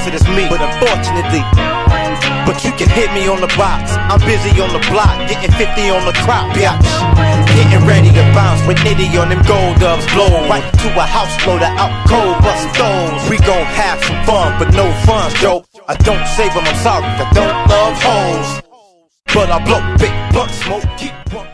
it, it's me. But unfortunately, but you can hit me on the box. I'm busy on the block, getting 50 on the crop, bitch. Getting ready to bounce with Nitty on them gold dubs. Blow right to a house, blow the out cold, bust those. We gon' have some fun, but no funds, Joe. I don't save them, I'm sorry, I don't love hoes. But I blow big blunt smoke, keep one.